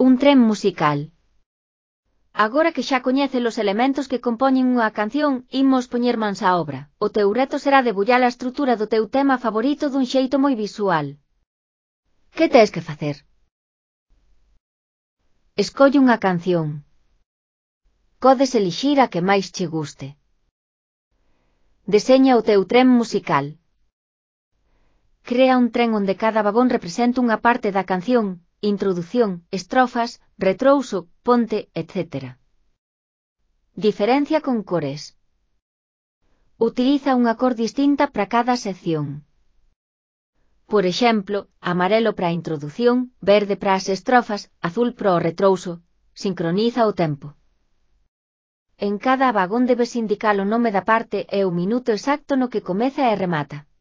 Un tren musical. Agora que xa coñeces os elementos que compoñen unha canción, imos poñer mans á obra. O teu reto será debullar a estrutura do teu tema favorito dun xeito moi visual. Que tes que facer? Escolle unha canción. Podes elixir a que máis che guste. Deseña o teu tren musical. Crea un tren onde cada vagón representa unha parte da canción, introdución, estrofas, retrouso, ponte, etc. Diferencia con cores. Utiliza unha cor distinta para cada sección. Por exemplo, amarelo para a introdución, verde para as estrofas, azul para o retrouso. Sincroniza o tempo. En cada vagón debes indicar o nome da parte e o minuto exacto no que comeza e remata.